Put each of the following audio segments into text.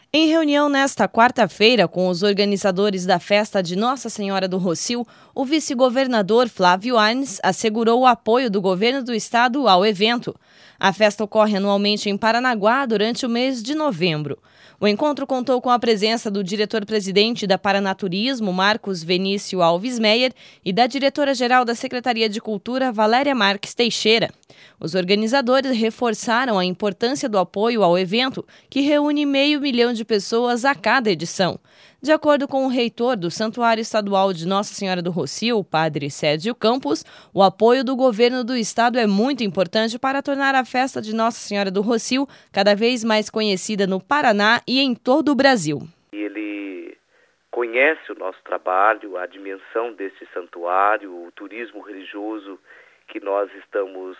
Em reunião nesta quarta-feira com os organizadores da festa de Nossa Senhora do Rossio, o vice-governador Flávio Arnes assegurou o apoio do governo do estado ao evento. A festa ocorre anualmente em Paranaguá durante o mês de novembro. O encontro contou com a presença do diretor-presidente da Paranaturismo, Marcos Venício Alves Meyer, e da diretora-geral da Secretaria de Cultura, Valéria Marques Teixeira. Os organizadores reforçaram a importância do apoio ao evento, que reúne 500 mil de pessoas a cada edição. De acordo com o reitor do Santuário Estadual de Nossa Senhora do Rossio, o padre Sérgio Campos, o apoio do governo do estado é muito importante para tornar a festa de Nossa Senhora do Rossio cada vez mais conhecida no Paraná e em todo o Brasil. Ele conhece o nosso trabalho, a dimensão desse santuário, o turismo religioso que nós estamos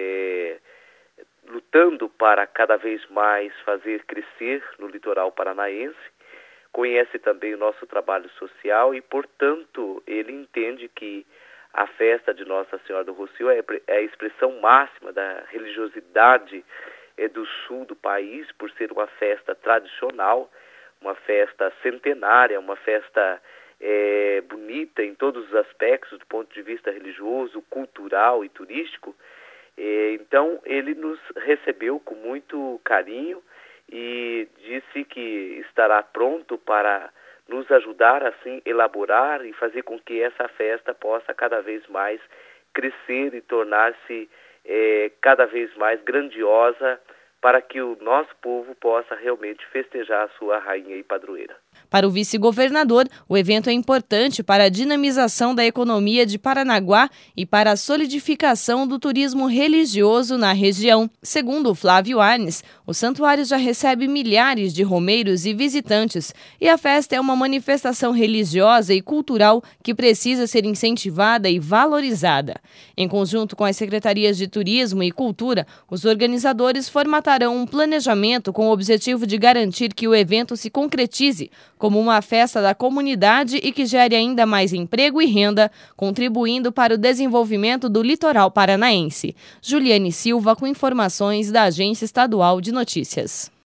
lutando para cada vez mais fazer crescer no litoral paranaense. Conhece também o nosso trabalho social e, portanto, ele entende que a festa de Nossa Senhora do Rossio é a expressão máxima da religiosidade do sul do país, por ser uma festa tradicional, uma festa centenária, uma festa bonita em todos os aspectos, do ponto de vista religioso, cultural e turístico. Então, ele nos recebeu com muito carinho e disse que estará pronto para nos ajudar, assim, elaborar e fazer com que essa festa possa cada vez mais crescer e tornar-se cada vez mais grandiosa, para que o nosso povo possa realmente festejar a sua rainha e padroeira. Para o vice-governador, o evento é importante para a dinamização da economia de Paranaguá e para a solidificação do turismo religioso na região. Segundo o Flávio Arnes, o santuário já recebe milhares de romeiros e visitantes, e a festa é uma manifestação religiosa e cultural que precisa ser incentivada e valorizada. Em conjunto com as secretarias de Turismo e Cultura, os organizadores formataram um planejamento com o objetivo de garantir que o evento se concretize como uma festa da comunidade e que gere ainda mais emprego e renda, contribuindo para o desenvolvimento do litoral paranaense. Juliane Silva com informações da Agência Estadual de Notícias.